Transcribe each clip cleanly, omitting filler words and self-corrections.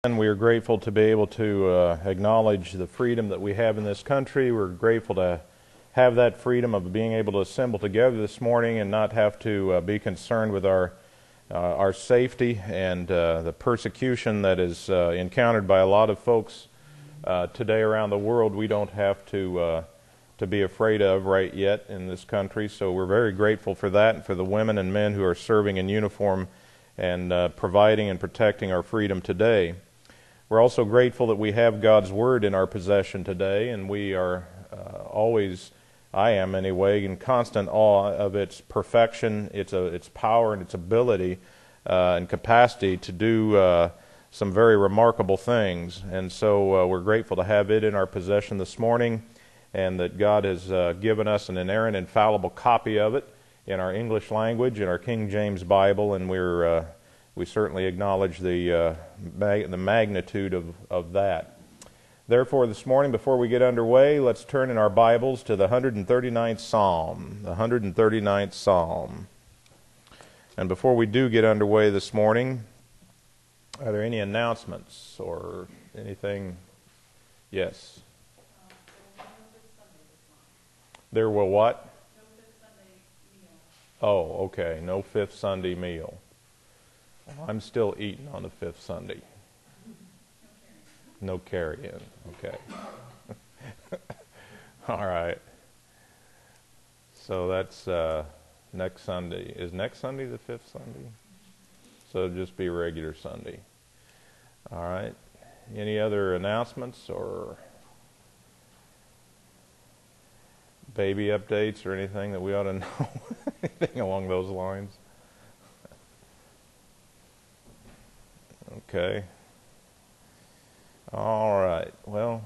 And we are grateful to be able to acknowledge the freedom that we have in this country. We're grateful to have that freedom of being able to assemble together this morning and not have to be concerned with our safety and the persecution that is encountered by a lot of folks today around the world. We don't have to be afraid of right yet in this country. So we're very grateful for that and for the women and men who are serving in uniform and providing and protecting our freedom today. We're also grateful that we have God's Word in our possession today, and we are always, I am anyway, in constant awe of its perfection, its power, and its ability and capacity to do some very remarkable things. And so we're grateful to have it in our possession this morning, and that God has given us an inerrant, infallible copy of it in our English language, in our King James Bible, and we certainly acknowledge the magnitude of that. Therefore, this morning, before we get underway, let's turn in our Bibles to the 139th Psalm. The 139th Psalm. And before we do get underway this morning, are there any announcements or anything? Yes. There will what? No Fifth Sunday meal. Oh, okay. No Fifth Sunday meal. I'm still eating on the fifth Sunday. No carry-in. Okay. All right. So that's next Sunday. Is next Sunday the fifth Sunday? So it'll just be regular Sunday. All right. Any other announcements or baby updates or anything that we ought to know? Anything along those lines? Okay. All right. Well,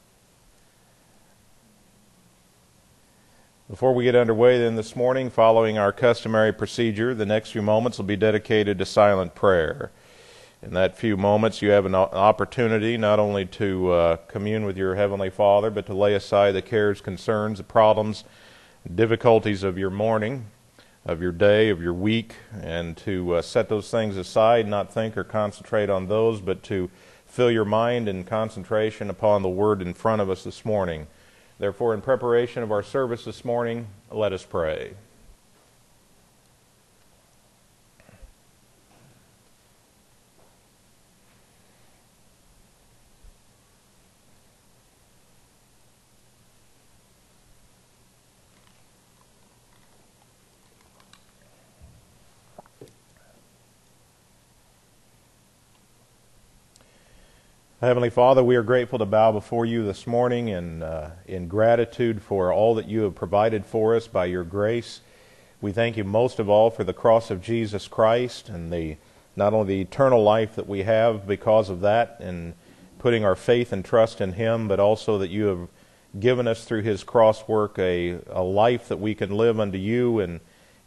before we get underway then this morning, following our customary procedure, the next few moments will be dedicated to silent prayer. In that few moments, you have an opportunity not only to commune with your Heavenly Father, but to lay aside the cares, concerns, the problems, difficulties of your morning, of your day, of your week, and to set those things aside, not think or concentrate on those, but to fill your mind in concentration upon the Word in front of us this morning. Therefore, in preparation of our service this morning, let us pray. Heavenly Father, we are grateful to bow before you this morning in gratitude for all that you have provided for us by your grace. We thank you most of all for the cross of Jesus Christ and not only the eternal life that we have because of that and putting our faith and trust in Him, but also that you have given us through His cross work a life that we can live unto you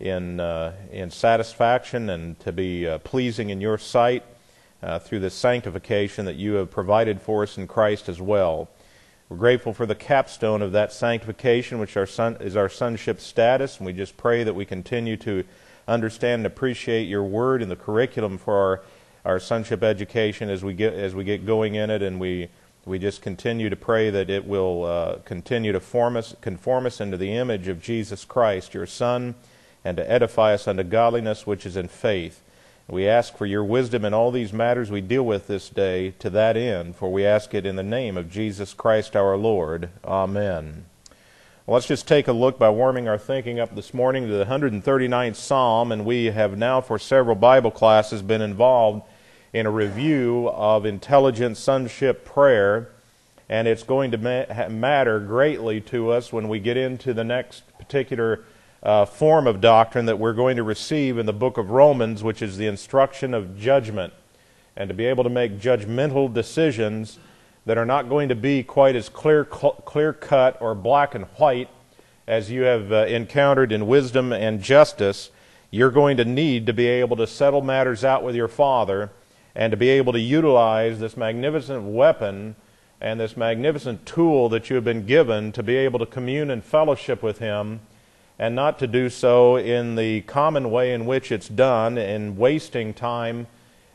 in satisfaction and to be pleasing in your sight. Through the sanctification that you have provided for us in Christ as well. We're grateful for the capstone of that sanctification, which is our sonship status, and we just pray that we continue to understand and appreciate your word and the curriculum for our sonship education as we get going in it, and we just continue to pray that it will continue to conform us into the image of Jesus Christ, your Son, and to edify us unto godliness which is in faith. We ask for your wisdom in all these matters we deal with this day to that end, for we ask it in the name of Jesus Christ our Lord. Amen. Well, let's just take a look by warming our thinking up this morning to the 139th Psalm, and we have now for several Bible classes been involved in a review of intelligent sonship prayer, and it's going to matter greatly to us when we get into the next particular form of doctrine that we're going to receive in the book of Romans, which is the instruction of judgment, and to be able to make judgmental decisions that are not going to be quite as clear-cut or black and white as you have encountered in wisdom and justice. You're going to need to be able to settle matters out with your Father and to be able to utilize this magnificent weapon and this magnificent tool that you have been given to be able to commune and fellowship with Him, and not to do so in the common way in which it's done, in wasting time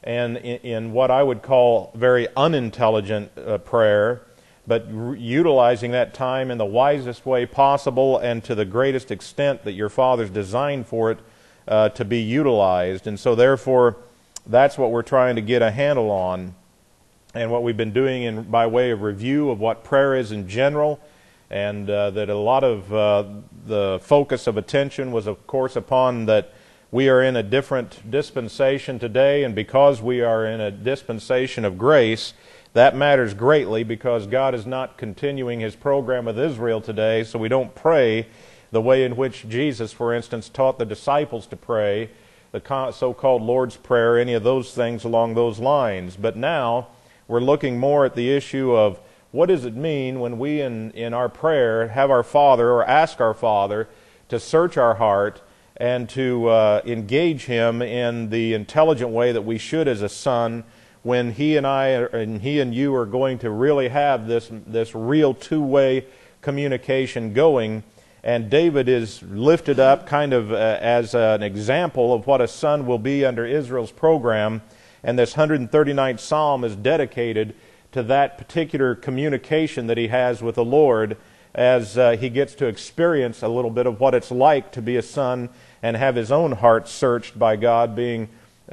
and in what I would call very unintelligent prayer, but utilizing that time in the wisest way possible and to the greatest extent that your Father's designed for it to be utilized. And so therefore, that's what we're trying to get a handle on, and what we've been doing by way of review of what prayer is in general, and that a lot of the focus of attention was, of course, upon that we are in a different dispensation today, and because we are in a dispensation of grace, that matters greatly, because God is not continuing His program with Israel today, so we don't pray the way in which Jesus, for instance, taught the disciples to pray, the so-called Lord's Prayer, any of those things along those lines. But now we're looking more at the issue of what does it mean when we in our prayer have our Father, or ask our Father to search our heart and to engage Him in the intelligent way that we should as a son, when He and I and He and you are going to really have this real two-way communication going. And David is lifted up kind of as an example of what a son will be under Israel's program, and this 139th Psalm is dedicated to that particular communication that he has with the Lord, as he gets to experience a little bit of what it's like to be a son and have his own heart searched by God, being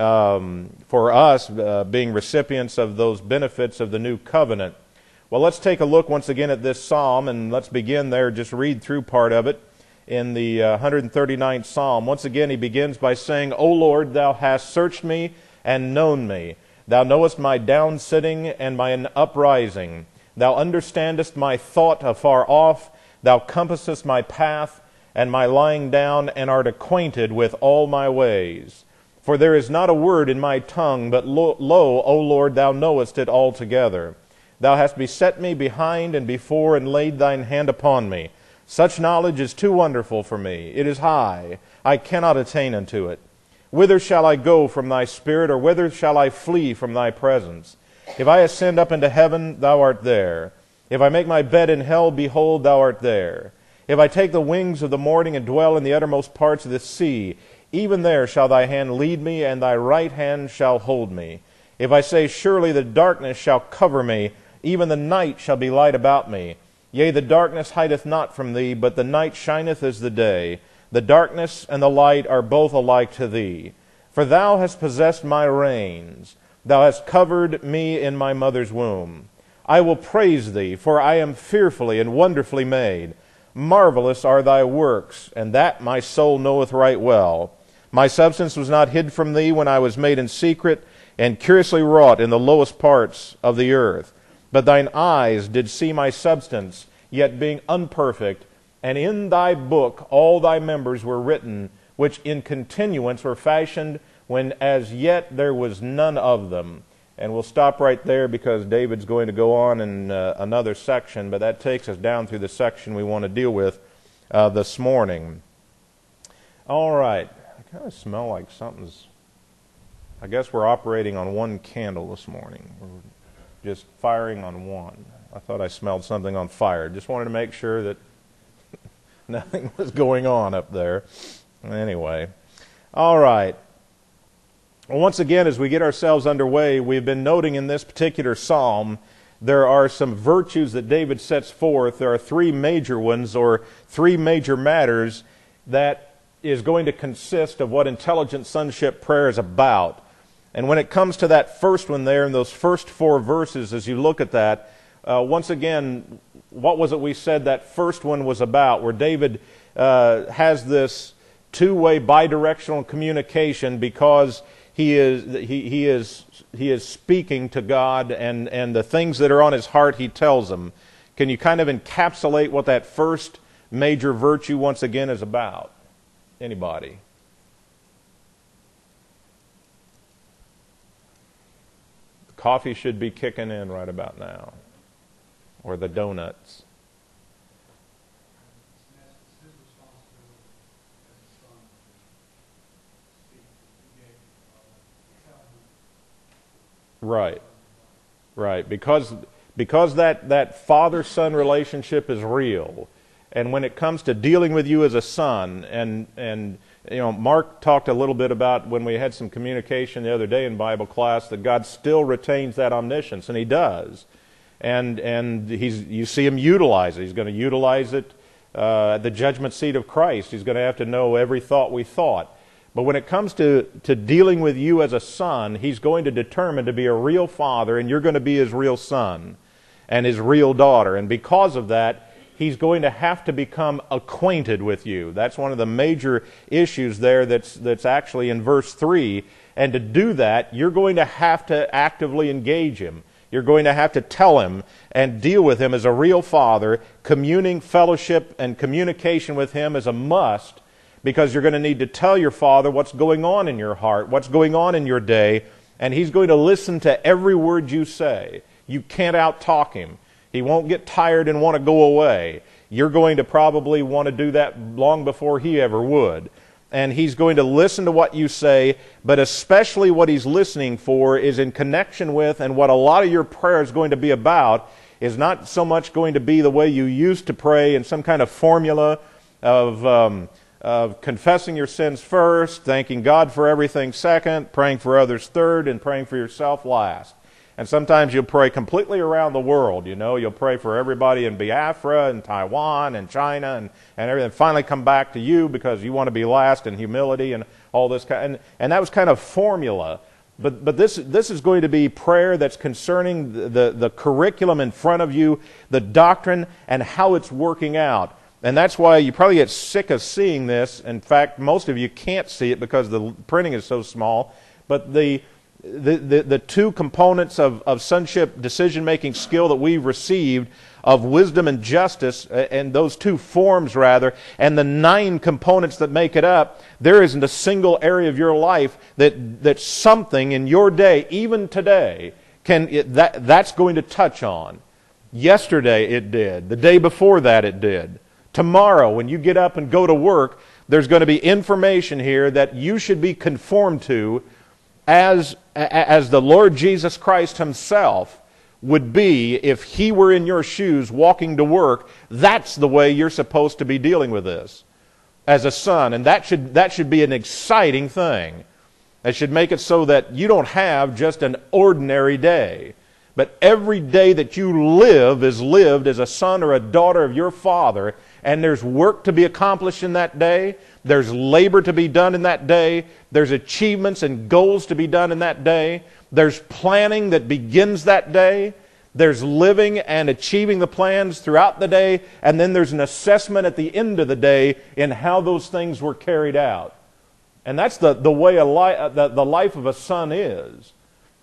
for us being recipients of those benefits of the new covenant. Well, let's take a look once again at this psalm, and let's begin there, just read through part of it in the 139th Psalm. Once again, he begins by saying, O Lord, Thou hast searched me and known me. Thou knowest my down-sitting and my uprising. Thou understandest my thought afar off. Thou compassest my path and my lying down, and art acquainted with all my ways. For there is not a word in my tongue, but lo, O Lord, Thou knowest it altogether. Thou hast beset me behind and before, and laid Thine hand upon me. Such knowledge is too wonderful for me. It is high. I cannot attain unto it. Whither shall I go from Thy Spirit, or whither shall I flee from Thy presence? If I ascend up into heaven, Thou art there. If I make my bed in hell, behold, Thou art there. If I take the wings of the morning and dwell in the uttermost parts of the sea, even there shall Thy hand lead me, and Thy right hand shall hold me. If I say, surely the darkness shall cover me, even the night shall be light about me. Yea, the darkness hideth not from Thee, but the night shineth as the day. The darkness and the light are both alike to Thee. For Thou hast possessed my reins. Thou hast covered me in my mother's womb. I will praise Thee, for I am fearfully and wonderfully made. Marvelous are Thy works, and that my soul knoweth right well. My substance was not hid from Thee when I was made in secret, and curiously wrought in the lowest parts of the earth. But Thine eyes did see my substance, yet being unperfect, and in Thy book all Thy members were written, which in continuance were fashioned, when as yet there was none of them. And we'll stop right there, because David's going to go on in another section, but that takes us down through the section we want to deal with this morning. All right. I kind of smell like something's... I guess we're operating on one candle this morning. We're just firing on one. I thought I smelled something on fire. Just wanted to make sure that nothing was going on up there. Anyway. All right. Well, once again, as we get ourselves underway, we've been noting in this particular psalm there are some virtues that David sets forth. There are three major ones, or three major matters, that is going to consist of what intelligent sonship prayer is about. And when it comes to that first one there, in those first four verses, as you look at that, once again, what was it we said that first one was about, where David has this two-way bidirectional communication, because he is speaking to God, and the things that are on his heart he tells them. Can you kind of encapsulate what that first major virtue once again is about? Anybody? The coffee should be kicking in right about now, or the donuts. Right. Because that father-son relationship is real, And when it comes to dealing with you as a son, and Mark talked a little bit about when we had some communication the other day in Bible class that God still retains that omniscience, and He does. And you see Him utilize it. He's going to utilize it at the judgment seat of Christ. He's going to have to know every thought we thought. But when it comes to dealing with you as a son, He's going to determine to be a real father, and you're going to be His real son and His real daughter. And because of that, He's going to have to become acquainted with you. That's one of the major issues there that's actually in verse 3. And to do that, you're going to have to actively engage Him. You're going to have to tell Him and deal with Him as a real father. Communing, fellowship, and communication with Him is a must, because you're going to need to tell your Father what's going on in your heart, what's going on in your day, and He's going to listen to every word you say. You can't out-talk Him. He won't get tired and want to go away. You're going to probably want to do that long before He ever would. And He's going to listen to what you say, but especially what He's listening for is in connection with, and what a lot of your prayer is going to be about, is not so much going to be the way you used to pray in some kind of formula of confessing your sins first, thanking God for everything second, praying for others third, and praying for yourself last. And sometimes you'll pray completely around the world. You'll pray for everybody in Biafra and Taiwan and China and everything. Finally come back to you because you want to be last in humility and all this kind. And that was kind of formula. But this is going to be prayer that's concerning the curriculum in front of you, the doctrine, and how it's working out. And that's why you probably get sick of seeing this. In fact, most of you can't see it because the printing is so small. But the two components of sonship decision-making skill that we've received, of wisdom and justice, and those two forms rather, and the 9 components that make it up, there isn't a single area of your life that something in your day, even today, that's going to touch on. Yesterday it did. The day before that it did. Tomorrow, when you get up and go to work, there's going to be information here that you should be conformed to as the Lord Jesus Christ Himself would be if He were in your shoes walking to work. That's the way you're supposed to be dealing with this as a son. And that should be an exciting thing. It should make it so that you don't have just an ordinary day, but every day that you live is lived as a son or a daughter of your Father, and there's work to be accomplished in that day. There's labor to be done in that day. There's achievements and goals to be done in that day. There's planning that begins that day. There's living and achieving the plans throughout the day. And then there's an assessment at the end of the day in how those things were carried out. And that's the way the life of a son is.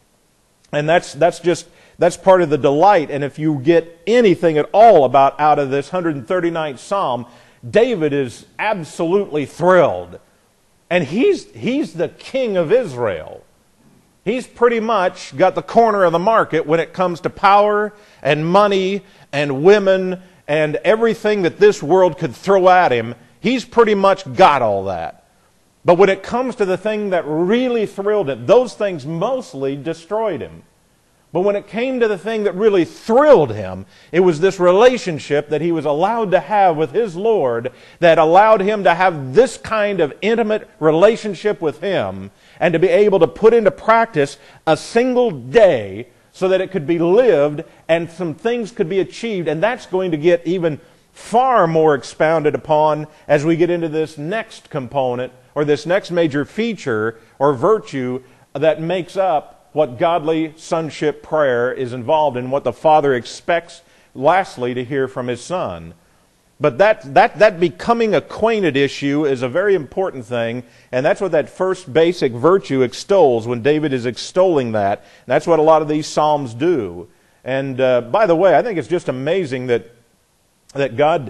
And that's part of the delight. And if you get anything at all out of this 139th Psalm, David is absolutely thrilled. And he's the king of Israel. He's pretty much got the corner of the market when it comes to power and money and women and everything that this world could throw at him. He's pretty much got all that. But when it comes to the thing that really thrilled him, those things mostly destroyed him. But when it came to the thing that really thrilled him, it was this relationship that he was allowed to have with his Lord that allowed him to have this kind of intimate relationship with Him and to be able to put into practice a single day so that it could be lived and some things could be achieved. And that's going to get even far more expounded upon as we get into this next component or this next major feature or virtue that makes up what godly sonship prayer is involved in, what the Father expects, lastly, to hear from His Son. But that becoming acquainted issue is a very important thing, and that's what that first basic virtue extols when David is extolling that. And that's what a lot of these Psalms do. And by the way, I think it's just amazing that God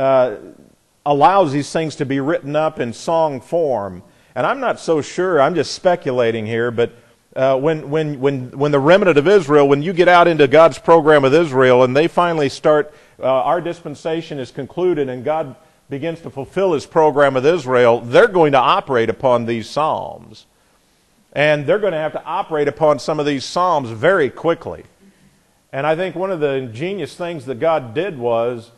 allows these things to be written up in song form. And I'm not so sure, I'm just speculating here, but when the remnant of Israel, when you get out into God's program with Israel and they finally start, our dispensation is concluded and God begins to fulfill His program with Israel, they're going to operate upon these Psalms. And they're going to have to operate upon some of these Psalms very quickly. And I think one of the ingenious things that God did was,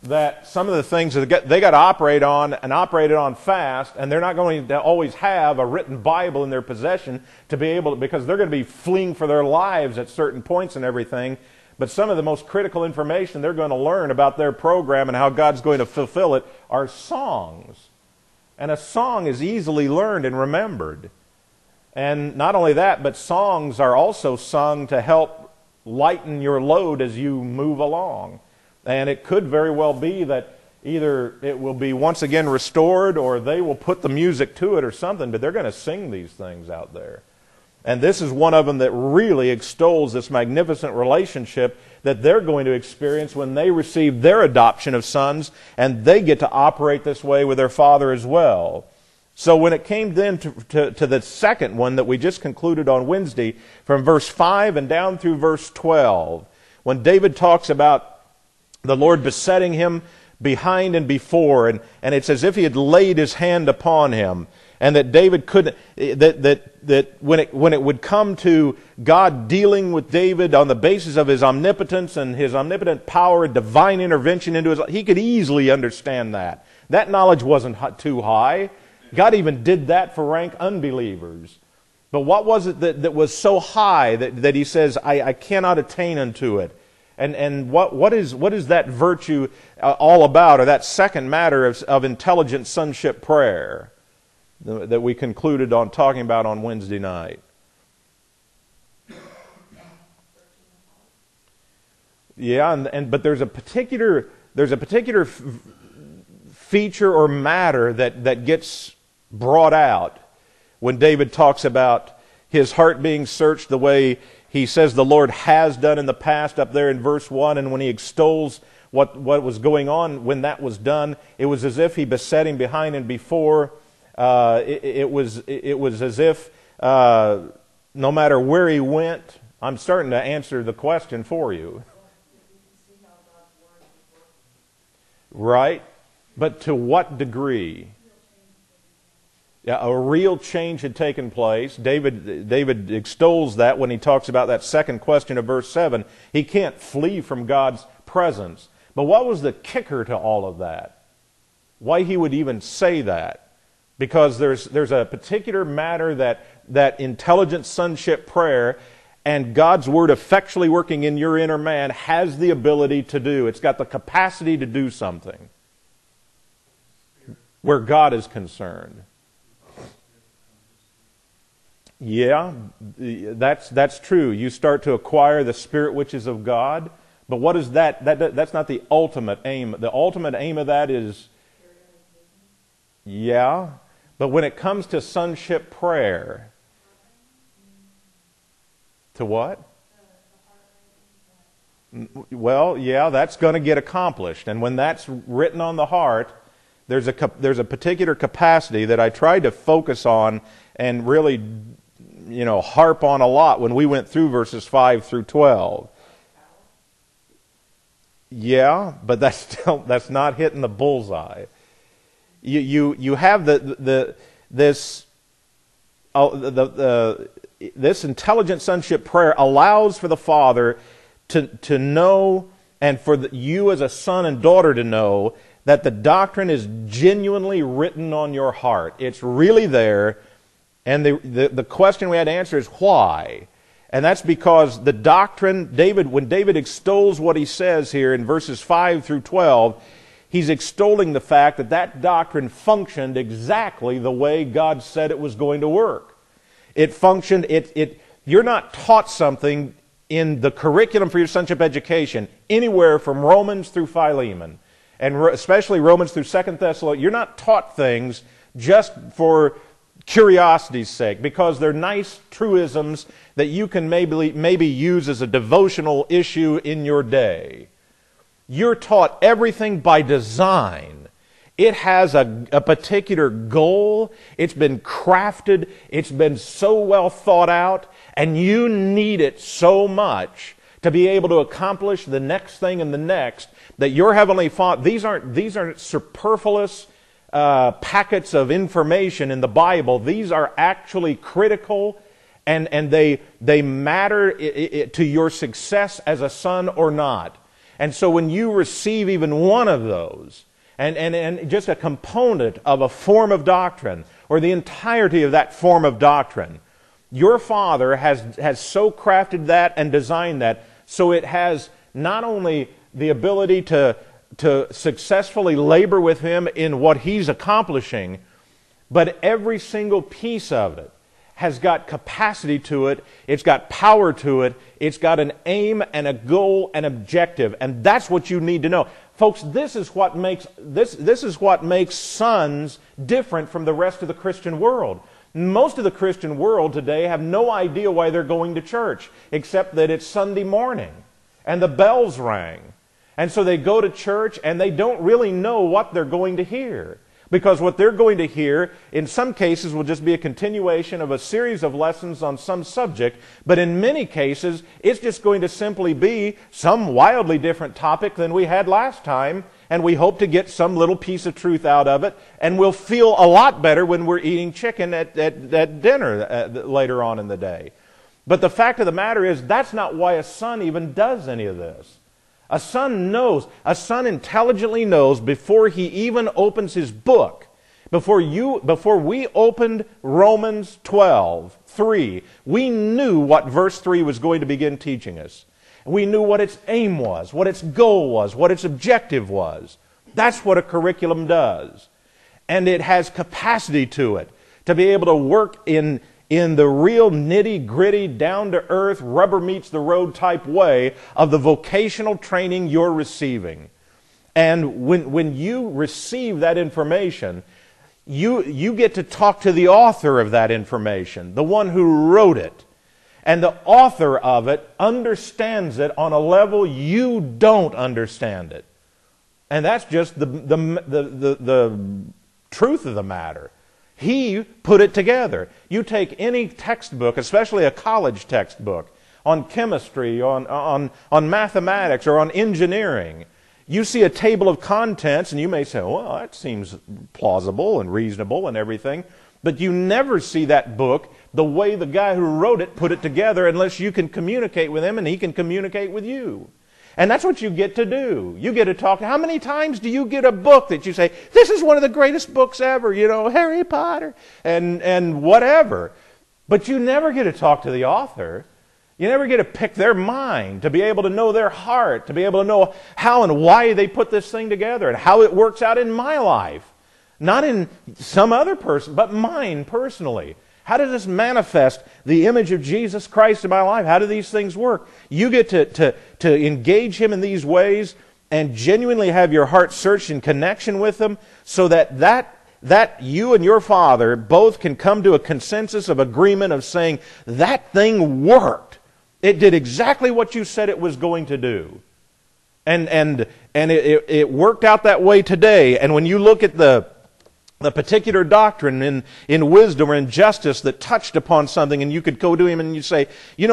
that some of the things that they got to operate on and operated on fast, and they're not going to always have a written Bible in their possession to be able to, because they're going to be fleeing for their lives at certain points and everything. But some of the most critical information they're going to learn about their program and how God's going to fulfill it are songs. And a song is easily learned and remembered. And not only that, but songs are also sung to help lighten your load as you move along. And it could very well be that either it will be once again restored or they will put the music to it or something, but they're going to sing these things out there. And this is one of them that really extols this magnificent relationship that they're going to experience when they receive their adoption of sons, and they get to operate this way with their Father as well. So when it came then to the second one that we just concluded on Wednesday, from verse 5 and down through verse 12, when David talks about the Lord besetting him behind and before, and it's as if he had laid his hand upon him, and that David couldn't, that when it would come to God dealing with David on the basis of his omnipotence and his omnipotent power and divine intervention into his life, he could easily understand that. That knowledge wasn't too high. God even did that for rank unbelievers. But what was it that was so high that he says, I cannot attain unto it? And what is that virtue all about, or that second matter of intelligent sonship prayer that we concluded on talking about on Wednesday night? Yeah, but there's a particular feature or matter that gets brought out when David talks about his heart being searched the way he says the Lord has done in the past up there in verse 1, and when he extols what was going on when that was done, it was as if he beset him behind and before. It was as if no matter where he went, I'm starting to answer the question for you. Right? But to what degree? Yeah, a real change had taken place. David extols that when he talks about that second question of verse 7. He can't flee from God's presence. But what was the kicker to all of that? Why he would even say that? Because there's a particular matter that intelligent sonship prayer and God's Word effectually working in your inner man has the ability to do. It's got the capacity to do something where God is concerned. Yeah, that's true. You start to acquire the spirit which is of God. But what is that? That's not the ultimate aim. The ultimate aim of that is, yeah. But when it comes to sonship prayer, to what? Well, yeah, that's going to get accomplished. And when that's written on the heart, there's a particular capacity that I tried to focus on and really, harp on a lot when we went through verses 5 through 12. Yeah, but that's not hitting the bullseye. You have this intelligent sonship prayer allows for the Father to know, and for you as a son and daughter to know, that the doctrine is genuinely written on your heart. It's really there. And the question we had to answer is why? And that's because the doctrine, when David extols what he says here in verses 5 through 12, he's extolling the fact that doctrine functioned exactly the way God said it was going to work. It functioned, you're not taught something in the curriculum for your sonship education anywhere from Romans through Philemon, and especially Romans through 2 Thessalonians. You're not taught things just for curiosity's sake, because they're nice truisms that you can maybe use as a devotional issue in your day. You're taught everything by design. It has a particular goal. It's been crafted. It's been so well thought out, and you need it so much to be able to accomplish the next thing and the next, that your Heavenly Father, these aren't superfluous packets of information in the Bible. These are actually critical, and they matter to your success as a son or not. And so when you receive even one of those, and just a component of a form of doctrine, or the entirety of that form of doctrine, your Father has so crafted that and designed that so it has not only the ability to successfully labor with Him in what He's accomplishing, but every single piece of it has got capacity to it, it's got power to it, it's got an aim and a goal and objective, and that's what you need to know. Folks, this is what makes sons different from the rest of the Christian world. Most of the Christian world today have no idea why they're going to church, except that it's Sunday morning and the bells rang. And so they go to church and they don't really know what they're going to hear. Because what they're going to hear, in some cases, will just be a continuation of a series of lessons on some subject, but in many cases, it's just going to simply be some wildly different topic than we had last time, and we hope to get some little piece of truth out of it, and we'll feel a lot better when we're eating chicken at dinner later on in the day. But the fact of the matter is, that's not why a son even does any of this. A son knows, a son intelligently knows before he even opens his book. Before we opened Romans 12:3, we knew what verse 3 was going to begin teaching us. We knew what its aim was, what its goal was, what its objective was. That's what a curriculum does. And it has capacity to it, to be able to work in the real nitty-gritty, down-to-earth, rubber-meets-the-road type way of the vocational training you're receiving. And when you receive that information, you get to talk to the author of that information, the one who wrote it. And the author of it understands it on a level you don't understand it. And that's just the truth of the matter. He put it together. You take any textbook, especially a college textbook, on chemistry, on mathematics, or on engineering. You see a table of contents, and you may say, well, that seems plausible and reasonable and everything. But you never see that book the way the guy who wrote it put it together unless you can communicate with him and he can communicate with you. And that's what you get to do. You get to talk. How many times do you get a book that you say, this is one of the greatest books ever, Harry Potter, and whatever. But you never get to talk to the author. You never get to pick their mind, to be able to know their heart, to be able to know how and why they put this thing together and how it works out in my life. Not in some other person, but mine personally. How does this manifest the image of Jesus Christ in my life? How do these things work? You get to engage Him in these ways and genuinely have your heart searched in connection with Him so that you and your Father both can come to a consensus of agreement of saying, that thing worked. It did exactly what you said it was going to do. And it worked out that way today. And when you look at the particular doctrine in wisdom or in justice that touched upon something, and you could go to him and you say,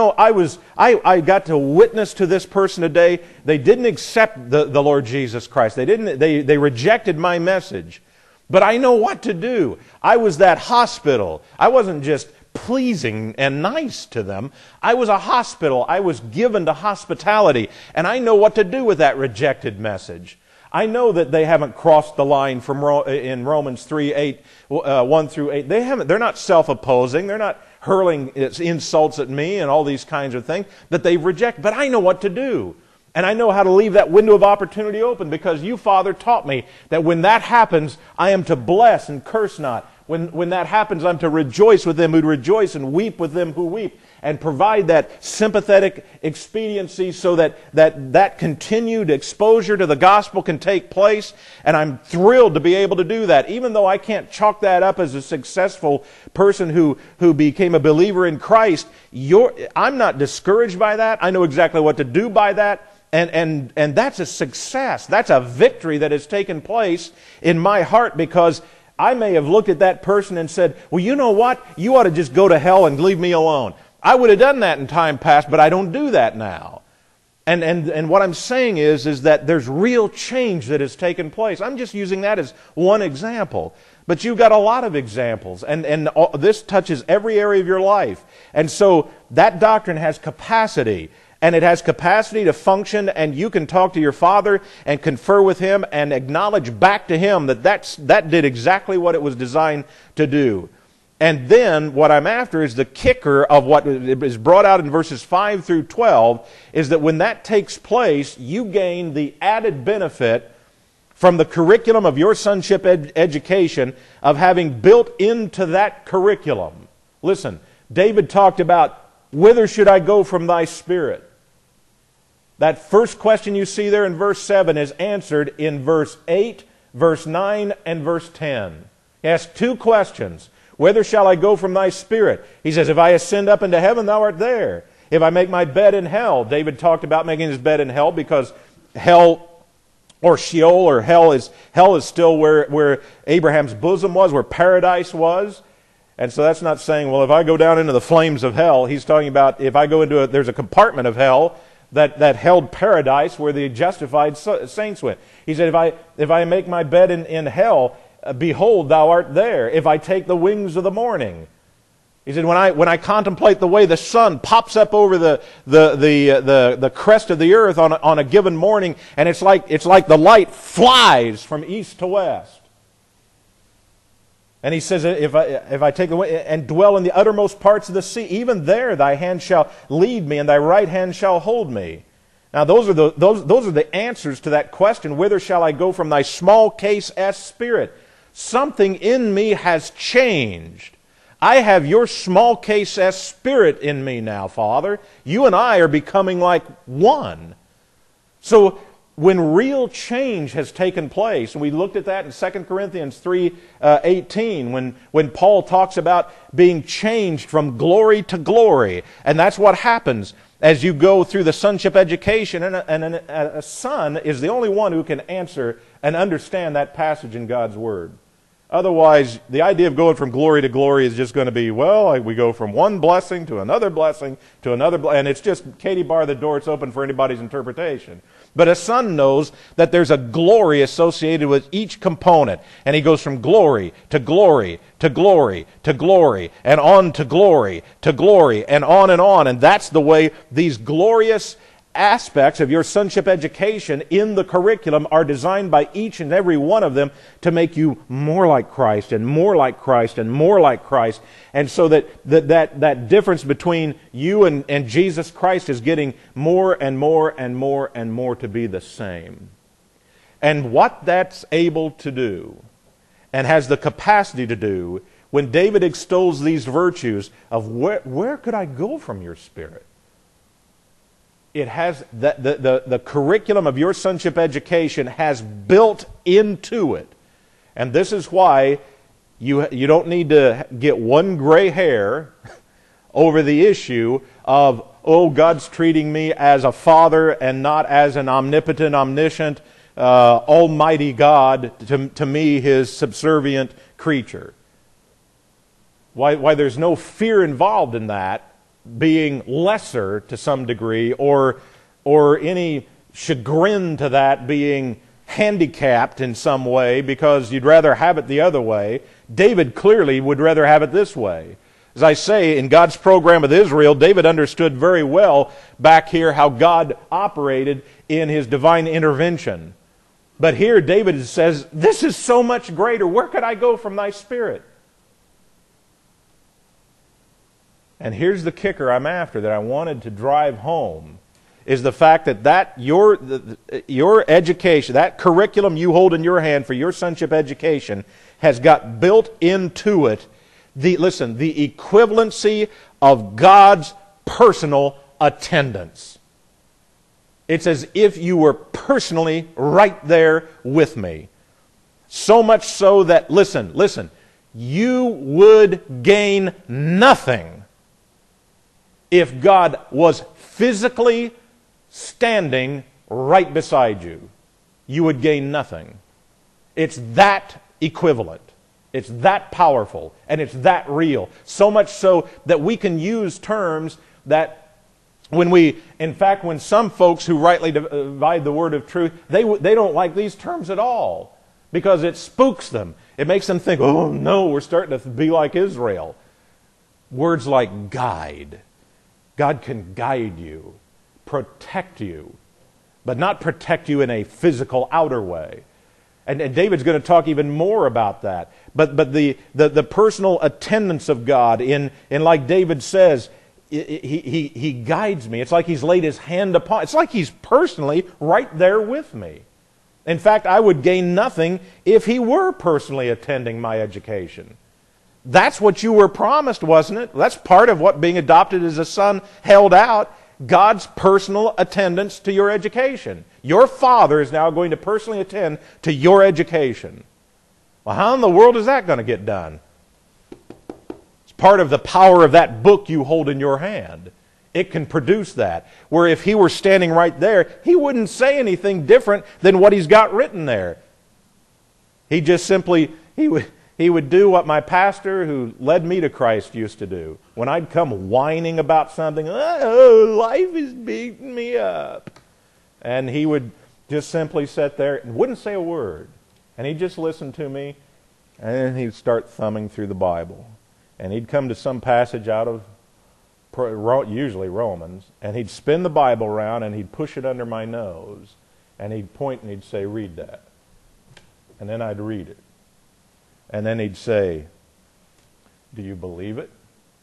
I got to witness to this person today. They didn't accept the Lord Jesus Christ. They rejected my message. But I know what to do. I was that hospital. I wasn't just pleasing and nice to them. I was a hospital. I was given to hospitality. And I know what to do with that rejected message. I know that they haven't crossed the line in Romans 3:8, 1 through 8. They're not self-opposing. They're not hurling insults at me and all these kinds of things that they've rejected. But I know what to do. And I know how to leave that window of opportunity open because you, Father, taught me that when that happens, I am to bless and curse not. When that happens, I'm to rejoice with them who rejoice and weep with them who weep, and provide that sympathetic expediency so that continued exposure to the gospel can take place. And I'm thrilled to be able to do that, even though I can't chalk that up as a successful person who became a believer in Christ. I'm not discouraged by that. I know exactly what to do by that. And that's a success. That's a victory that has taken place in my heart, because I may have looked at that person and said, well, you know what? You ought to just go to hell and leave me alone. I would have done that in time past, but I don't do that now. And what I'm saying is that there's real change that has taken place. I'm just using that as one example. But you've got a lot of examples, and this touches every area of your life. And so that doctrine has capacity. and it has capacity to function, and you can talk to your Father and confer with Him and acknowledge back to Him that did exactly what it was designed to do. And then what I'm after is the kicker of what is brought out in verses 5 through 12, is that when that takes place, you gain the added benefit from the curriculum of your sonship education of having built into that curriculum. Listen, David talked about, whither should I go from thy spirit? That first question you see there in verse 7 is answered in verse 8, verse 9, and verse 10. He asks two questions. Whither shall I go from thy spirit? He says, if I ascend up into heaven, thou art there. If I make my bed in hell. David talked about making his bed in hell because hell, or Sheol, or hell is still where Abraham's bosom was, where paradise was. And so that's not saying, well, if I go down into the flames of hell. He's talking about if I go into there's a compartment of hell that held paradise where the justified saints went. He said, if I make my bed in hell, behold, thou art there. If I take the wings of the morning. He said, when I contemplate the way the sun pops up over the crest of the earth on a given morning, and it's like the light flies from east to west. And he says, if I take the way and dwell in the uttermost parts of the sea, even there thy hand shall lead me, and thy right hand shall hold me. Now those are the answers to that question, whither shall I go from thy small case S spirit? Something in me has changed. I have your small case S spirit in me now, Father. You and I are becoming like one. So when real change has taken place, and we looked at that in 2 Corinthians 3:18, when Paul talks about being changed from glory to glory, and that's what happens as you go through the sonship education, and a son is the only one who can answer and understand that passage in God's Word. Otherwise, the idea of going from glory to glory is just going to be, we go from one blessing to another blessing to another, and it's just Katie bar the door, it's open for anybody's interpretation. But a son knows that there's a glory associated with each component, and he goes from glory to glory to glory to glory, and on to glory, and on, and that's the way these glorious aspects of your sonship education in the curriculum are designed by each and every one of them to make you more like Christ and more like Christ and more like Christ. And so that difference between you and Jesus Christ is getting more and more and more and more to be the same. And what that's able to do and has the capacity to do, when David extols these virtues of where could I go from your spirit? It has the curriculum of your sonship education has built into it. And this is why you don't need to get one gray hair over the issue of, God's treating me as a father and not as an omnipotent, omniscient, almighty God, to me, His subservient creature. Why there's no fear involved in that, being lesser to some degree, or any chagrin to that being handicapped in some way because you'd rather have it the other way. David clearly would rather have it this way. As I say, in God's program with Israel, David understood very well back here how God operated in His divine intervention. But here David says, this is so much greater. Where could I go from thy spirit? And here's the kicker I'm after that I wanted to drive home, is the fact that your education, that curriculum you hold in your hand for your sonship education, has got built into it the equivalency of God's personal attendance. It's as if you were personally right there with me. So much so that, listen, you would gain nothing if God was physically standing right beside you. You would gain nothing. It's that equivalent. It's that powerful. And it's that real. So much so that we can use terms that when some folks who rightly divide the word of truth, they don't like these terms at all. Because it spooks them. It makes them think, oh no, we're starting to be like Israel. Words like guide. God can guide you, protect you, but not protect you in a physical outer way. And David's going to talk even more about that. But the personal attendance of God in like David says, he guides me. It's like he's laid his hand upon. It's like he's personally right there with me. In fact, I would gain nothing if he were personally attending my education. That's what you were promised, wasn't it? That's part of what being adopted as a son held out. God's personal attendance to your education. Your father is now going to personally attend to your education. Well, how in the world is that going to get done? It's part of the power of that book you hold in your hand. It can produce that. Where if he were standing right there, he wouldn't say anything different than what he's got written there. He just simply, he would do what my pastor who led me to Christ used to do. When I'd come whining about something, oh, life is beating me up. And he would just simply sit there and wouldn't say a word. And he'd just listen to me, and then he'd start thumbing through the Bible. And he'd come to some passage out of, usually Romans, and he'd spin the Bible around and he'd push it under my nose. And he'd point and he'd say, read that. And then I'd read it. And then he'd say, do you believe it?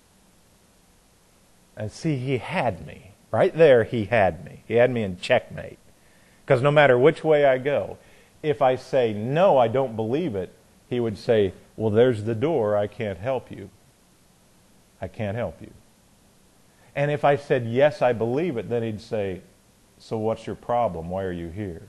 And see, he had me. Right there, he had me. He had me in checkmate. Because no matter which way I go, if I say, no, I don't believe it, he would say, well, there's the door. I can't help you. I can't help you. And if I said, yes, I believe it, then he'd say, so what's your problem? Why are you here?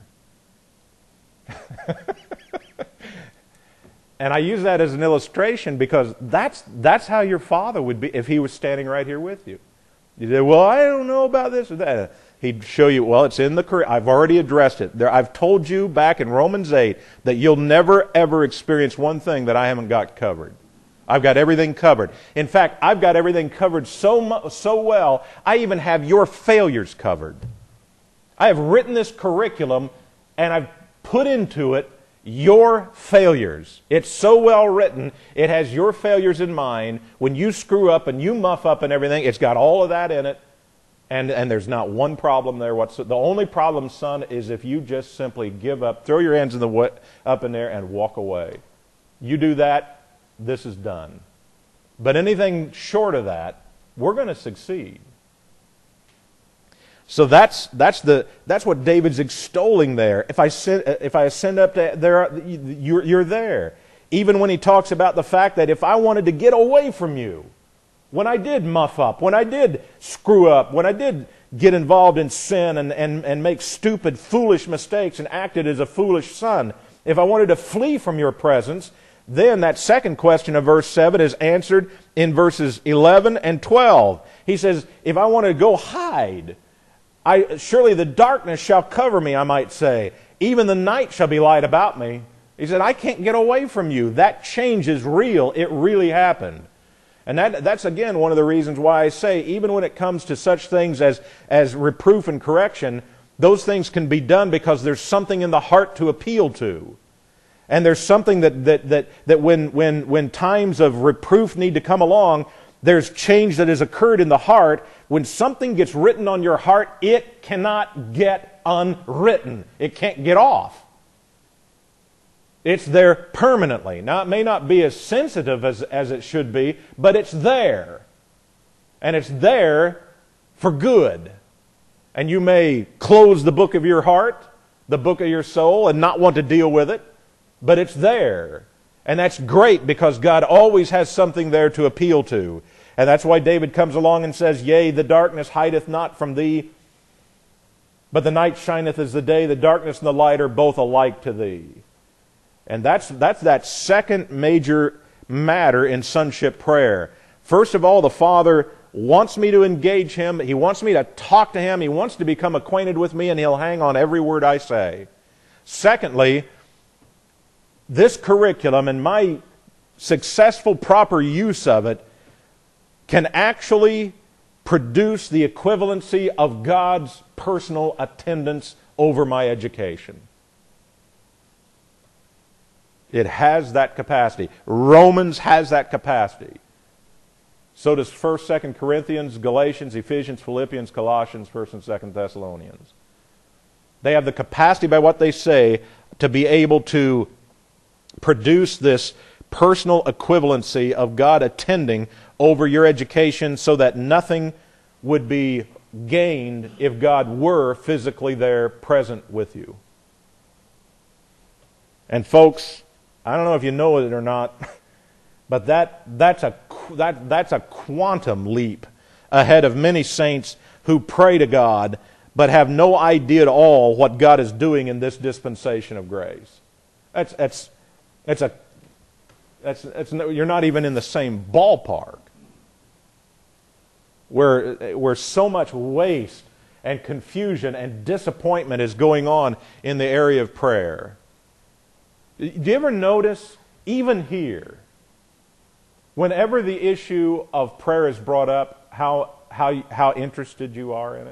And I use that as an illustration because that's how your father would be if he was standing right here with you. You say, well, I don't know about this or that. He'd show you, well, it's in the I've already addressed it. I've told you back in Romans 8 that you'll never, ever experience one thing that I haven't got covered. I've got everything covered. In fact, I've got everything covered so well, I even have your failures covered. I have written this curriculum, and I've put into it your failures. It's so well written, it has your failures in mind. When you screw up and you muff up and everything, it's got all of that in it, and there's not one problem there whatsoever. The only problem, son, is if you just simply give up, throw your hands up in there and walk away. You do that, this is done. But anything short of that, we're going to succeed. So that's what David's extolling there. If I ascend up to there, you're there. Even when he talks about the fact that if I wanted to get away from you, when I did muff up, when I did screw up, when I did get involved in sin and make stupid, foolish mistakes and acted as a foolish son, if I wanted to flee from your presence, then that second question of verse 7 is answered in verses 11 and 12. He says, if I wanted to go hide, surely the darkness shall cover me, I might say. Even the night shall be light about me. He said, I can't get away from you. That change is real. It really happened. And that's, again, one of the reasons why I say, even when it comes to such things as reproof and correction, those things can be done because there's something in the heart to appeal to. And there's something that when times of reproof need to come along, there's change that has occurred in the heart. When something gets written on your heart, it cannot get unwritten. It can't get off. It's there permanently. Now, it may not be as sensitive as it should be, but it's there. And it's there for good. And you may close the book of your heart, the book of your soul, and not want to deal with it, but it's there. And that's great because God always has something there to appeal to. And that's why David comes along and says, yea, the darkness hideth not from thee, but the night shineth as the day, the darkness and the light are both alike to thee. And that's that second major matter in sonship prayer. First of all, the Father wants me to engage Him. He wants me to talk to Him. He wants to become acquainted with me, and He'll hang on every word I say. Secondly, this curriculum and my successful, proper use of it can actually produce the equivalency of God's personal attendance over my education. It has that capacity. Romans has that capacity. So does 1st, 2nd Corinthians, Galatians, Ephesians, Philippians, Colossians, 1st and 2nd Thessalonians. They have the capacity by what they say to be able to produce this personal equivalency of God attending over your education so that nothing would be gained if God were physically there present with you. And folks, I don't know if you know it or not, but that's a quantum leap ahead of many saints who pray to God but have no idea at all what God is doing in this dispensation of grace. You're not even in the same ballpark where so much waste and confusion and disappointment is going on in the area of prayer. Do you ever notice, even here, whenever the issue of prayer is brought up, how interested you are in it?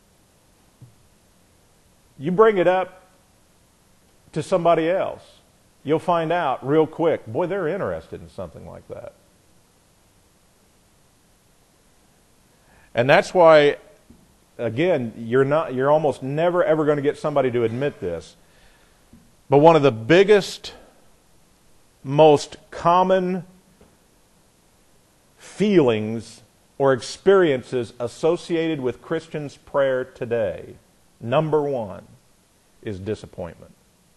You bring it up to somebody else, you'll find out real quick, boy, they're interested in something like that. And that's why, again, you're almost never ever going to get somebody to admit this. But one of the biggest, most common feelings or experiences associated with Christians' prayer today, number one, is disappointment.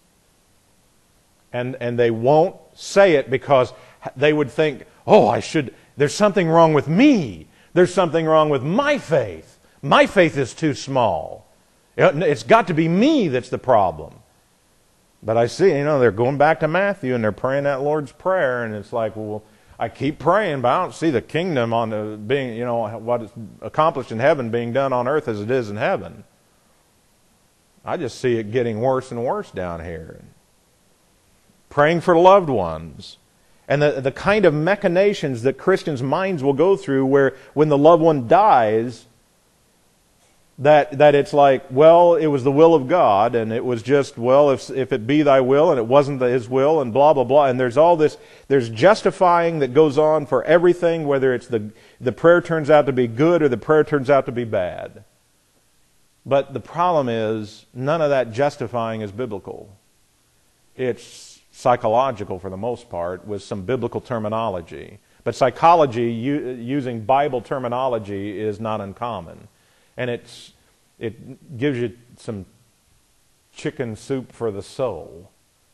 And they won't say it because they would think, there's something wrong with me. There's something wrong with my faith. My faith is too small. It's got to be me that's the problem. But I see, they're going back to Matthew and they're praying that Lord's Prayer, and it's like, well, I keep praying, but I don't see the kingdom what is accomplished in heaven being done on earth as it is in heaven. I just see it getting worse and worse down here. Praying for loved ones. And the kind of machinations that Christians' minds will go through where when the loved one dies, that it's like, well, it was the will of God, and it was just, well, if it be thy will, and it wasn't his will, and blah, blah, blah. And there's all this, there's justifying that goes on for everything, whether it's the prayer turns out to be good or the prayer turns out to be bad. But the problem is, none of that justifying is biblical. It's psychological for the most part, with some biblical terminology. But psychology, using Bible terminology, is not uncommon. And it gives you some chicken soup for the soul.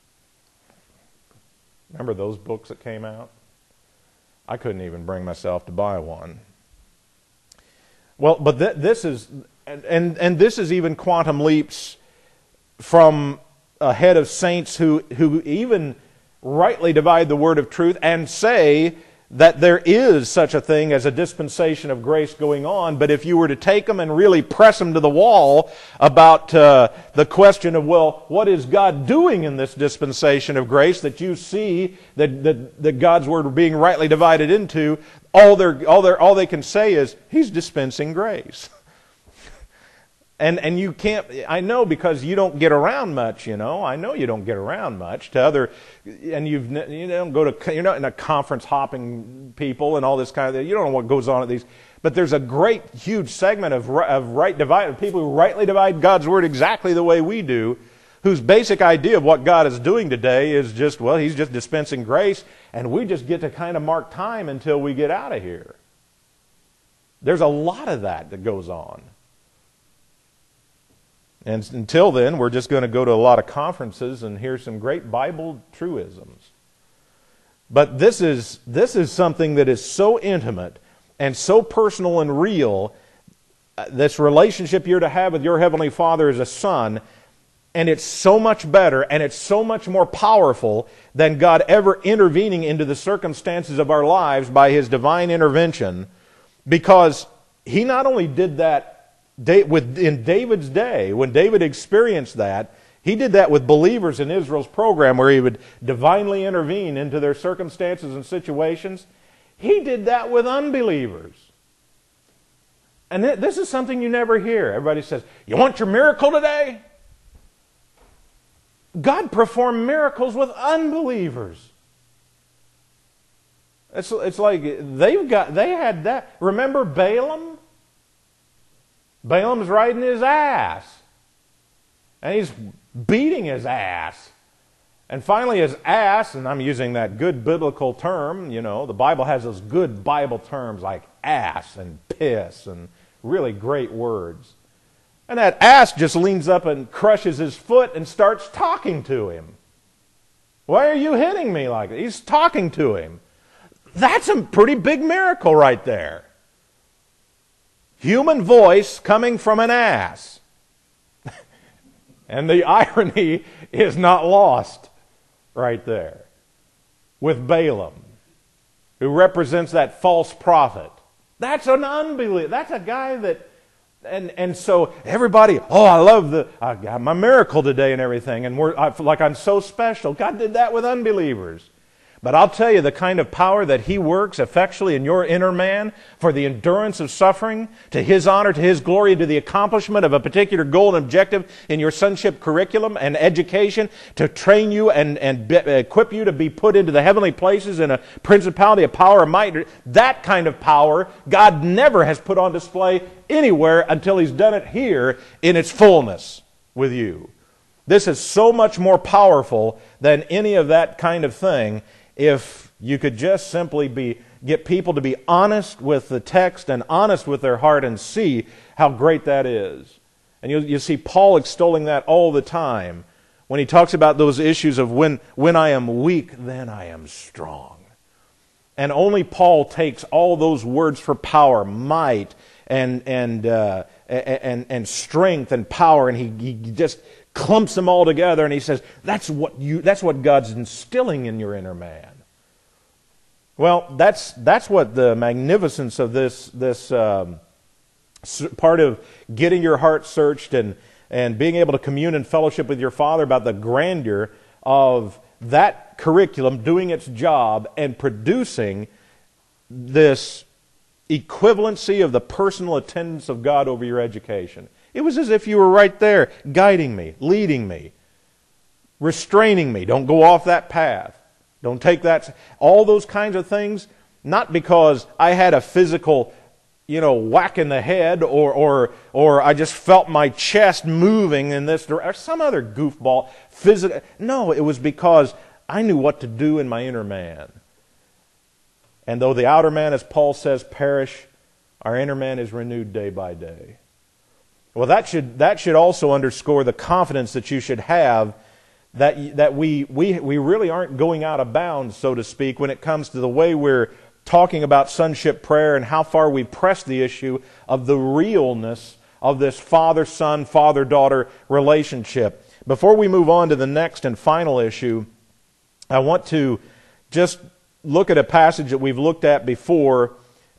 Remember those books that came out? I couldn't even bring myself to buy one. Well, but this is, and this is even quantum leaps from ahead of saints who even rightly divide the word of truth and say that there is such a thing as a dispensation of grace going on. But if you were to take them and really press them to the wall about the question of, well, what is God doing in this dispensation of grace that you see that God's word being rightly divided into, all they can say is, He's dispensing grace. And you can't, I know, because you don't get around much, I know you don't get around much to other, and you don't go to, you're not in a conference hopping people and all this kind of thing. You don't know what goes on at these. But there's a great, huge segment of people who rightly divide God's word exactly the way we do, whose basic idea of what God is doing today is just, well, He's just dispensing grace, and we just get to kind of mark time until we get out of here. There's a lot of that goes on. And until then, we're just going to go to a lot of conferences and hear some great Bible truisms. But this is something that is so intimate and so personal and real, this relationship you're to have with your Heavenly Father as a son, and it's so much better and it's so much more powerful than God ever intervening into the circumstances of our lives by His divine intervention, because He not only did that in David's day, when David experienced that, he did that with believers in Israel's program where he would divinely intervene into their circumstances and situations. He did that with unbelievers. And this is something you never hear. Everybody says, you want your miracle today? God performed miracles with unbelievers. It's like they had that. Remember Balaam? Balaam's riding his ass. And he's beating his ass. And finally his ass, and I'm using that good biblical term, the Bible has those good Bible terms like ass and piss and really great words. And that ass just leans up and crushes his foot and starts talking to him. Why are you hitting me like that? He's talking to him. That's a pretty big miracle right there. Human voice coming from an ass. And the irony is not lost right there with Balaam, who represents that false prophet. That's an unbeliever. That's a guy that, and so everybody, I love I got my miracle today and everything, and I'm so special. God did that with unbelievers. But I'll tell you, the kind of power that He works effectually in your inner man for the endurance of suffering, to His honor, to His glory, to the accomplishment of a particular goal and objective in your sonship curriculum and education, to train you and equip you to be put into the heavenly places in a principality, a power, a might, that kind of power God never has put on display anywhere until He's done it here in its fullness with you. This is so much more powerful than any of that kind of thing. If you could just simply get people to be honest with the text and honest with their heart and see how great that is. And you see Paul extolling that all the time when he talks about those issues of when I am weak, then I am strong. And only Paul takes all those words for power, might, and strength and power, and he just clumps them all together, and he says, that's what God's instilling in your inner man. Well, that's what the magnificence of this part of getting your heart searched and being able to commune and fellowship with your Father about the grandeur of that curriculum doing its job and producing this equivalency of the personal attendance of God over your education. It was as if you were right there, guiding me, leading me, restraining me. Don't go off that path. Don't take that. All those kinds of things, not because I had a physical, whack in the head or I just felt my chest moving in this direction, or some other goofball. No, it was because I knew what to do in my inner man. And though the outer man, as Paul says, perish, our inner man is renewed day by day. Well, that should also underscore the confidence that you should have that we really aren't going out of bounds, so to speak, when it comes to the way we're talking about sonship prayer and how far we press the issue of the realness of this father-son, father-daughter relationship. Before we move on to the next and final issue, I want to just look at a passage that we've looked at before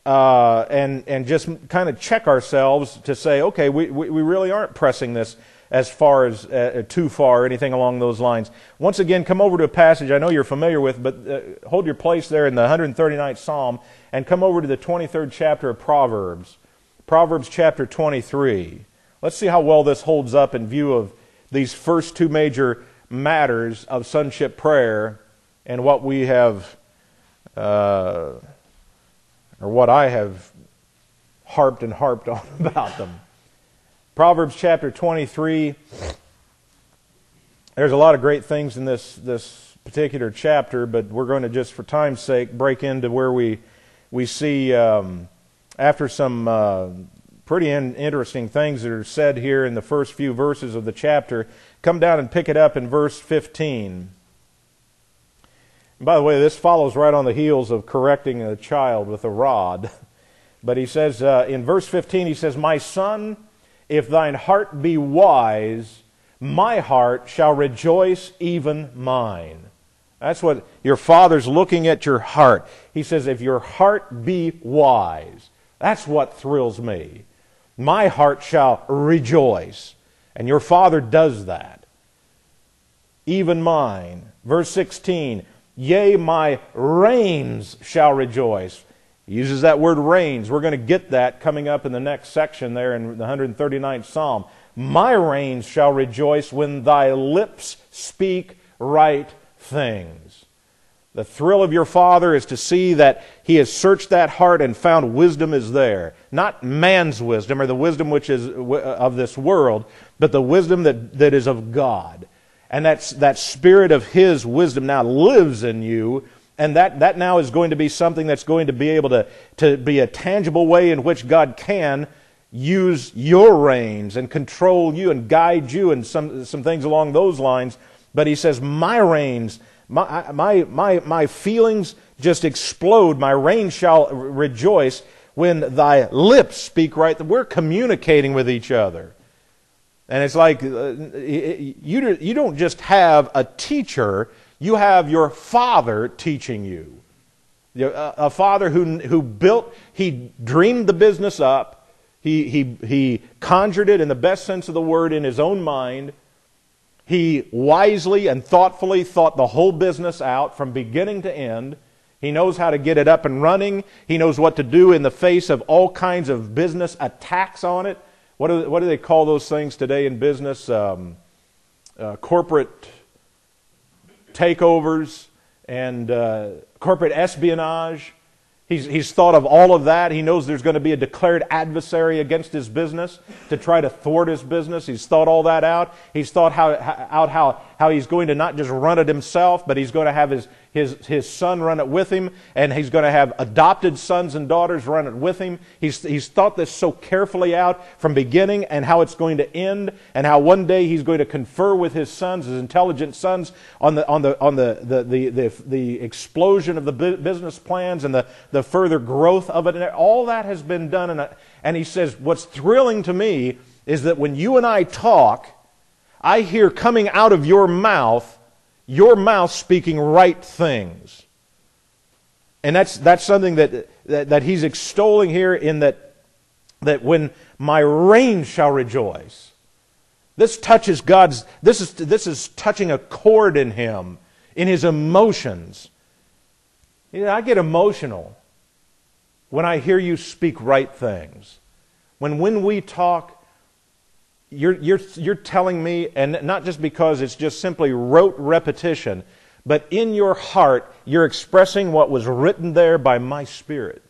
and just kind of check ourselves to say, okay, we really aren't pressing this as far as too far or anything along those lines. Once again, come over to a passage I know you're familiar with, but hold your place there in the 139th Psalm and come over to the 23rd chapter of Proverbs. Proverbs chapter 23. Let's see how well this holds up in view of these first two major matters of sonship prayer and what we have, or what I have harped on about them. Proverbs chapter 23. There's a lot of great things in this particular chapter, but we're going to just, for time's sake, break into where we see, after some pretty interesting things that are said here in the first few verses of the chapter, come down and pick it up in verse 15. And by the way, this follows right on the heels of correcting a child with a rod. But he says, in verse 15, he says, "My son, if thine heart be wise, my heart shall rejoice, even mine." That's what your Father's looking at, your heart. He says, if your heart be wise, that's what thrills me. My heart shall rejoice. And your Father does that. Even mine. Verse 16, "Yea, my reins shall rejoice." He uses that word reins. We're going to get that coming up in the next section there in the 139th Psalm. "My reins shall rejoice when thy lips speak right things." The thrill of your Father is to see that He has searched that heart and found wisdom is there. Not man's wisdom or the wisdom which is of this world, but the wisdom that is of God. And that spirit of His wisdom now lives in you, and that now is going to be something that's going to be able to be a tangible way in which God can use your reins and control you and guide you and some things along those lines. But He says, my reins, my feelings just explode. My reins shall rejoice when thy lips speak right. We're communicating with each other. And it's like you don't just have a teacher, you have your Father teaching you. A Father He dreamed the business up. He conjured it in the best sense of the word in His own mind. He wisely and thoughtfully thought the whole business out from beginning to end. He knows how to get it up and running. He knows what to do in the face of all kinds of business attacks on it. What do they call those things today in business? Corporate takeovers and corporate espionage. He's thought of all of that. He knows there's going to be a declared adversary against his business to try to thwart his business. He's thought all that out. He's thought how he's going to not just run it himself, but he's going to have his son run it with him, and he's going to have adopted sons and daughters run it with him. He's thought this so carefully out from beginning, and how it's going to end, and how one day he's going to confer with his sons, his intelligent sons, on the explosion of the business plans and the further growth of it. And all that has been done, and he says, what's thrilling to me is that when you and I talk, I hear coming out of your mouth speaking right things. And that's something that he's extolling here, in that when my reins shall rejoice. This touches this is touching a chord in him, in his emotions. You know, I get emotional when I hear you speak right things. When we talk, you're telling me, and not just because it's just simply rote repetition, but in your heart, you're expressing what was written there by my Spirit.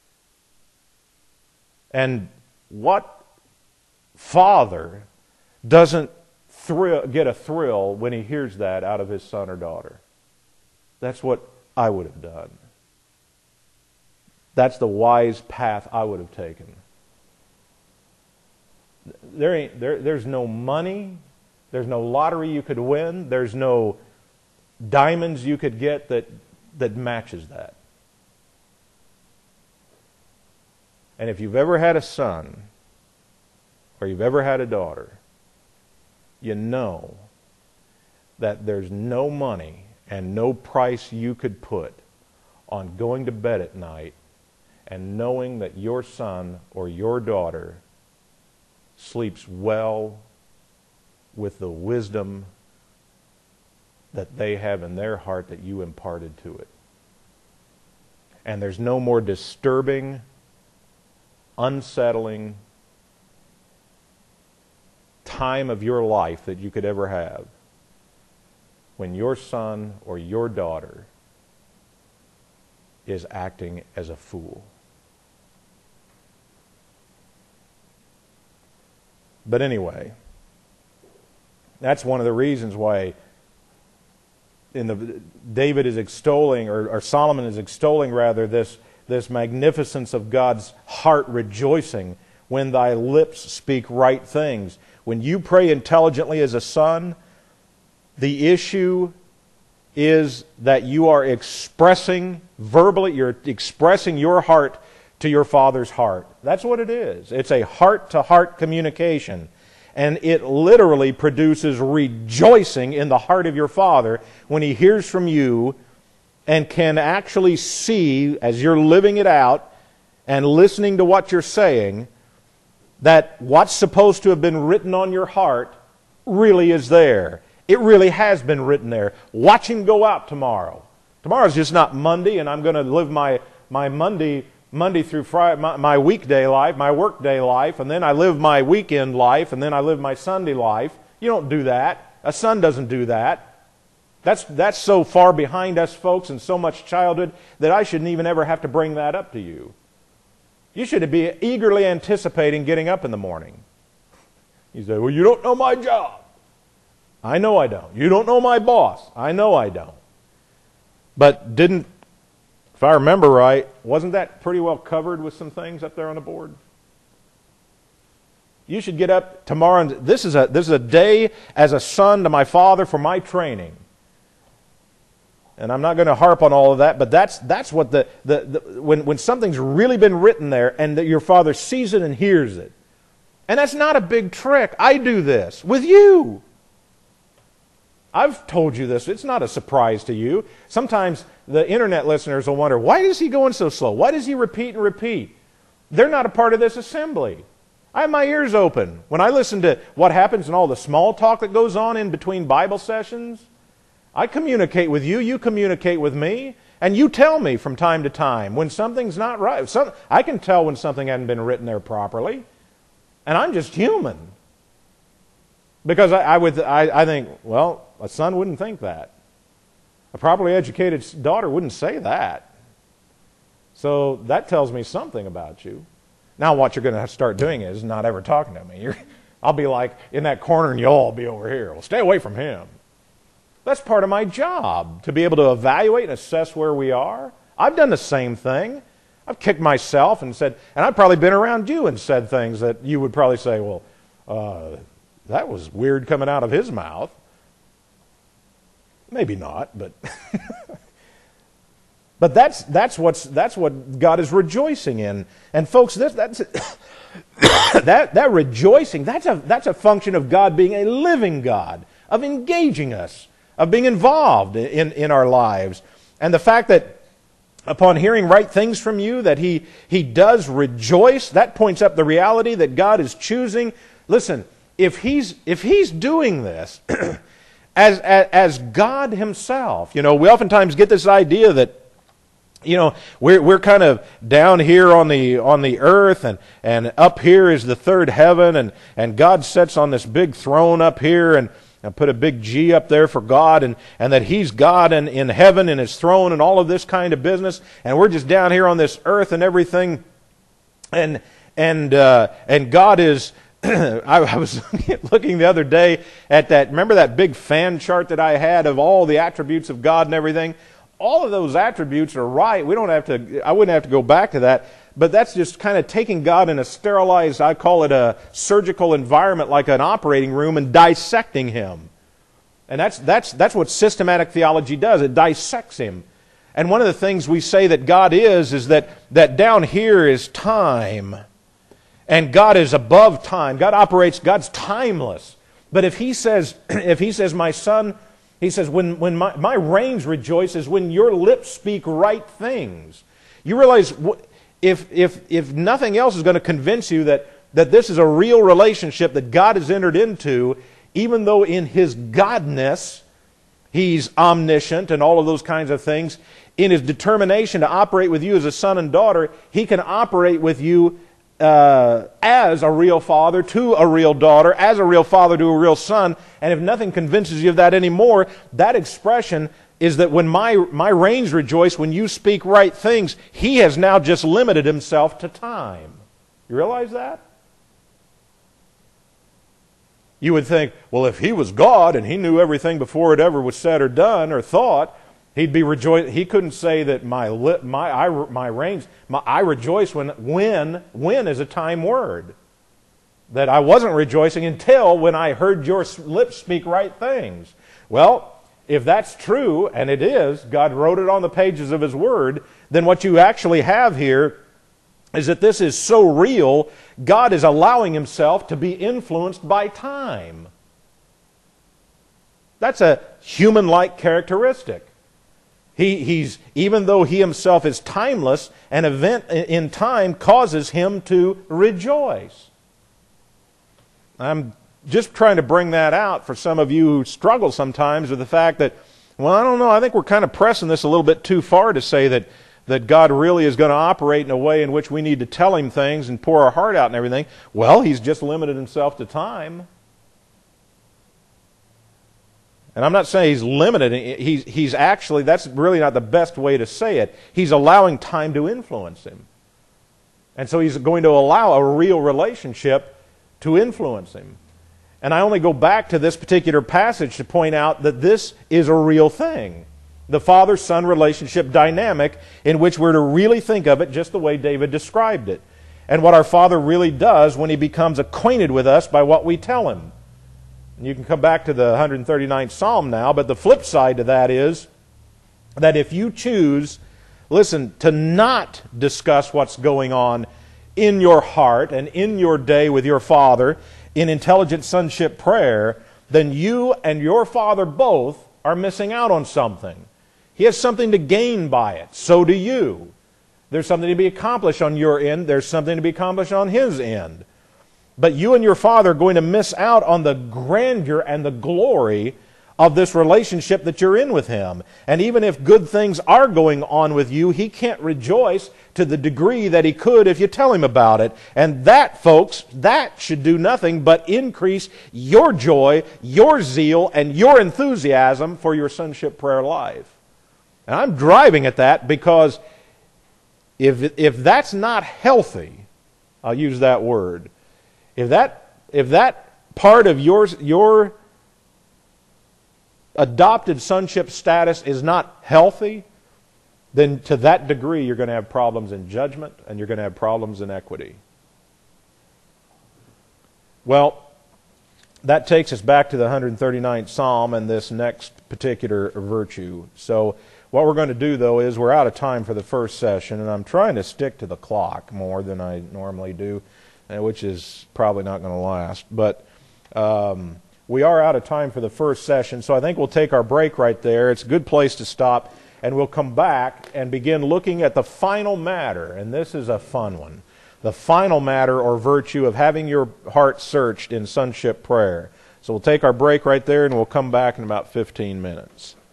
And what father doesn't get a thrill when he hears that out of his son or daughter? That's what I would have done. That's the wise path I would have taken. There's no money, there's no lottery you could win, there's no diamonds you could get that matches that. And if you've ever had a son, or you've ever had a daughter, you know that there's no money and no price you could put on going to bed at night and knowing that your son or your daughter sleeps well with the wisdom that they have in their heart that you imparted to it. And there's no more disturbing, unsettling time of your life that you could ever have when your son or your daughter is acting as a fool. But anyway, that's one of the reasons why David is extolling, or Solomon is extolling rather, this magnificence of God's heart rejoicing when thy lips speak right things. When you pray intelligently as a son, the issue is that you are expressing verbally, you're expressing your heart to your Father's heart. That's what it is. It's a heart-to-heart communication. And it literally produces rejoicing in the heart of your Father when He hears from you and can actually see, as you're living it out and listening to what you're saying, that what's supposed to have been written on your heart really is there. It really has been written there. Watch Him go out tomorrow. Tomorrow's just not Monday, and I'm going to live my Monday through Friday, my weekday life, my workday life, and then I live my weekend life, and then I live my Sunday life. You don't do that. A son doesn't do that. That's so far behind us folks and so much childhood that I shouldn't even ever have to bring that up to you. You should be eagerly anticipating getting up in the morning. You say, well, you don't know my job. I know I don't. You don't know my boss. I know I don't. But if I remember right, wasn't that pretty well covered with some things up there on the board? You should get up tomorrow, and this is a day as a son to my father for my training. And I'm not going to harp on all of that, but that's what when something's really been written there and that your father sees it and hears it. And that's not a big trick. I do this with you. I've told you this. It's not a surprise to you. Sometimes the internet listeners will wonder, why is he going so slow? Why does he repeat and repeat? They're not a part of this assembly. I have my ears open. When I listen to what happens and all the small talk that goes on in between Bible sessions, I communicate with you, you communicate with me, and you tell me from time to time when something's not right. I can tell when something hasn't been written there properly, and I'm just human. Because I think, well, a son wouldn't think that. A properly educated daughter wouldn't say that. So that tells me something about you. Now what you're going to start doing is not ever talking to me. I'll be like in that corner and you'll all be over here. Well, stay away from him. That's part of my job, to be able to evaluate and assess where we are. I've done the same thing. I've kicked myself and said, and I've probably been around you and said things that you would probably say, well, that was weird coming out of his mouth. Maybe not, but but that's what God is rejoicing in. And folks, that's that rejoicing, that's a function of God being a living God, of engaging us, of being involved in our lives. And the fact that upon hearing right things from you, that He does rejoice, that points up the reality that God is choosing. Listen, if He's doing this as God Himself, we oftentimes get this idea that we're kind of down here on the earth, and up here is the third heaven, and God sits on this big throne up here, and put a big G up there for God, and that He's God in heaven in His throne and all of this kind of business, and we're just down here on this earth and everything, and God is. I was looking the other day at that. Remember that big fan chart that I had of all the attributes of God and everything? All of those attributes are right. I wouldn't have to go back to that. But that's just kind of taking God in a sterilized, I call it a surgical environment, like an operating room, and dissecting Him. And that's what systematic theology does. It dissects Him. And one of the things we say that God is that down here is time. And God is above time. God's timeless. But if He says, my son, He says, when my reigns rejoices when your lips speak right things. You realize, if nothing else is going to convince you that this is a real relationship that God has entered into, even though in His godness He's omniscient and all of those kinds of things, in His determination to operate with you as a son and daughter, He can operate with you as a real father to a real daughter, as a real father to a real son. And if nothing convinces you of that anymore, that expression is that when my reigns rejoice, when you speak right things, He has now just limited Himself to time. You realize that? You would think, well, if He was God and He knew everything before it ever was said or done or thought, He'd be rejoiced. He couldn't say that I rejoice when is a time word. That I wasn't rejoicing until when I heard your lips speak right things. Well, if that's true, and it is, God wrote it on the pages of His Word, then what you actually have here is that this is so real, God is allowing Himself to be influenced by time. That's a human-like characteristic. He's even though He Himself is timeless, an event in time causes Him to rejoice. I'm just trying to bring that out for some of you who struggle sometimes with the fact that, well, I don't know, I think we're kind of pressing this a little bit too far to say that God really is going to operate in a way in which we need to tell Him things and pour our heart out and everything. Well, He's just limited Himself to time. And I'm not saying he's limited. He's actually, that's really not the best way to say it. He's allowing time to influence him. And so he's going to allow a real relationship to influence him. And I only go back to this particular passage to point out that this is a real thing. The father-son relationship dynamic in which we're to really think of it just the way David described it. And what our Father really does when He becomes acquainted with us by what we tell Him. And you can come back to the 139th Psalm now, but the flip side to that is that if you choose, listen, to not discuss what's going on in your heart and in your day with your Father in intelligent sonship prayer, then you and your Father both are missing out on something. He has something to gain by it. So do you. There's something to be accomplished on your end. There's something to be accomplished on His end. But you and your Father are going to miss out on the grandeur and the glory of this relationship that you're in with Him. And even if good things are going on with you, He can't rejoice to the degree that He could if you tell Him about it. And that, folks, that should do nothing but increase your joy, your zeal, and your enthusiasm for your sonship prayer life. And I'm driving at that because if that's not healthy, I'll use that word, if that part of your adopted sonship status is not healthy, then to that degree you're going to have problems in judgment and you're going to have problems in equity. Well, that takes us back to the 139th Psalm and this next particular virtue. So what we're going to do, though, is we're out of time for the first session, and I'm trying to stick to the clock more than I normally do, which is probably not going to last. But we are out of time for the first session, so I think we'll take our break right there. It's a good place to stop, and we'll come back and begin looking at the final matter, and this is a fun one. The final matter or virtue of having your heart searched in sonship prayer. So we'll take our break right there, and we'll come back in about 15 minutes.